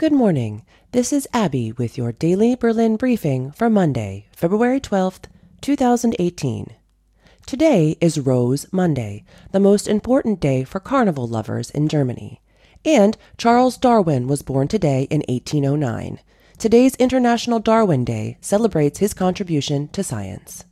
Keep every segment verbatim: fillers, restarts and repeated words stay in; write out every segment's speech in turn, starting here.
Good morning. This is Abby with your daily Berlin briefing for Monday, February twelfth, two thousand eighteen. Today is Rose Monday, the most important day for carnival lovers in Germany. And Charles Darwin was born today in eighteen oh nine. Today's International Darwin Day celebrates his contribution to science.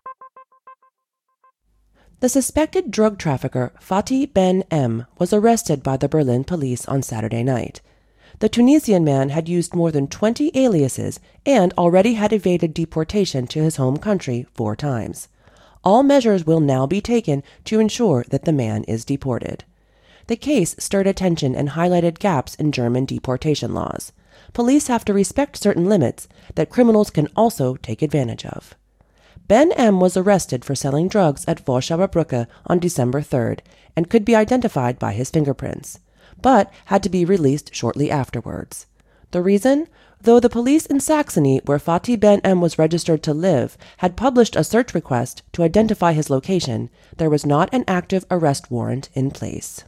The suspected drug trafficker Fatih Ben M was arrested by the Berlin police on Saturday night. The Tunisian man had used more than twenty aliases and already had evaded deportation to his home country four times. All measures will now be taken to ensure that the man is deported. The case stirred attention and highlighted gaps in German deportation laws. Police have to respect certain limits that criminals can also take advantage of. Ben M was arrested for selling drugs at Warschauer Brücke on December third and could be identified by his fingerprints, but had to be released shortly afterwards. The reason? Though the police in Saxony, where Fatih Ben M was registered to live, had published a search request to identify his location, there was not an active arrest warrant in place.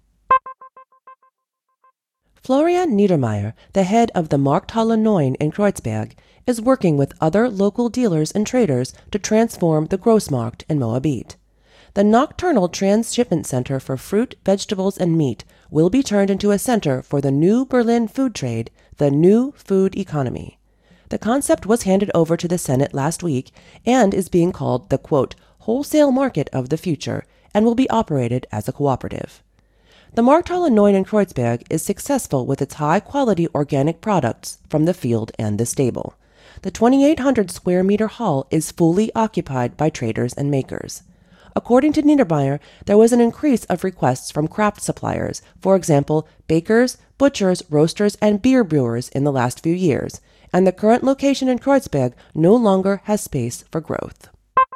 Florian Niedermeyer, the head of the Markthalle neun in Kreuzberg, is working with other local dealers and traders to transform the Grossmarkt in Moabit. The nocturnal transshipment center for fruit, vegetables, and meat will be turned into a center for the new Berlin food trade, the new food economy. The concept was handed over to the Senate last week and is being called the, quote, wholesale market of the future and will be operated as a cooperative. The Markthalle neun in Kreuzberg is successful with its high-quality organic products from the field and the stable. The twenty-eight hundred square meter hall is fully occupied by traders and makers. According to Niedermeyer, there was an increase of requests from craft suppliers, for example, bakers, butchers, roasters, and beer brewers in the last few years, and the current location in Kreuzberg no longer has space for growth.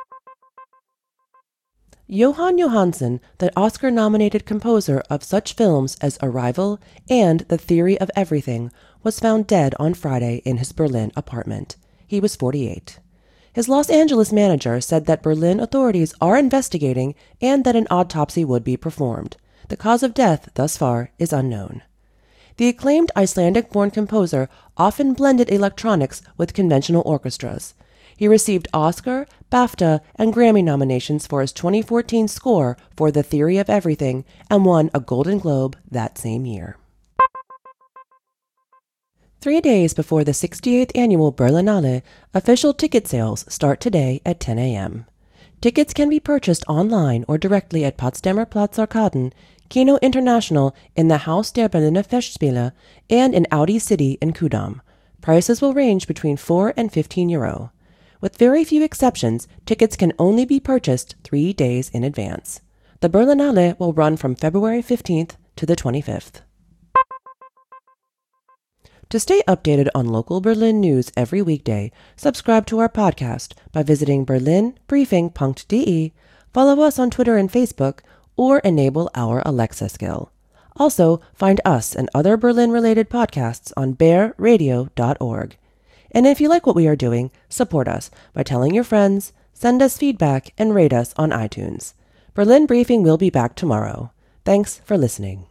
Johann Johansson, the Oscar-nominated composer of such films as Arrival and The Theory of Everything, was found dead on Friday in his Berlin apartment. He was forty-eight. His Los Angeles manager said that Berlin authorities are investigating and that an autopsy would be performed. The cause of death, thus far, is unknown. The acclaimed Icelandic-born composer often blended electronics with conventional orchestras. He received Oscar, BAFTA, and Grammy nominations for his twenty fourteen score for The Theory of Everything and won a Golden Globe that same year. Three days before the sixty-eighth annual Berlinale, official ticket sales start today at ten a.m. Tickets can be purchased online or directly at Potsdamer Platz Arkaden, Kino International in the Haus der Berliner Festspiele, and in Audi City in Kudamm. Prices will range between four and fifteen euro. With very few exceptions, tickets can only be purchased three days in advance. The Berlinale will run from February fifteenth to the twenty-fifth. To stay updated on local Berlin news every weekday, subscribe to our podcast by visiting berlin briefing dot de, follow us on Twitter and Facebook, or enable our Alexa skill. Also, find us and other Berlin-related podcasts on bear radio dot org. And if you like what we are doing, support us by telling your friends, send us feedback, and rate us on iTunes. Berlin Briefing will be back tomorrow. Thanks for listening.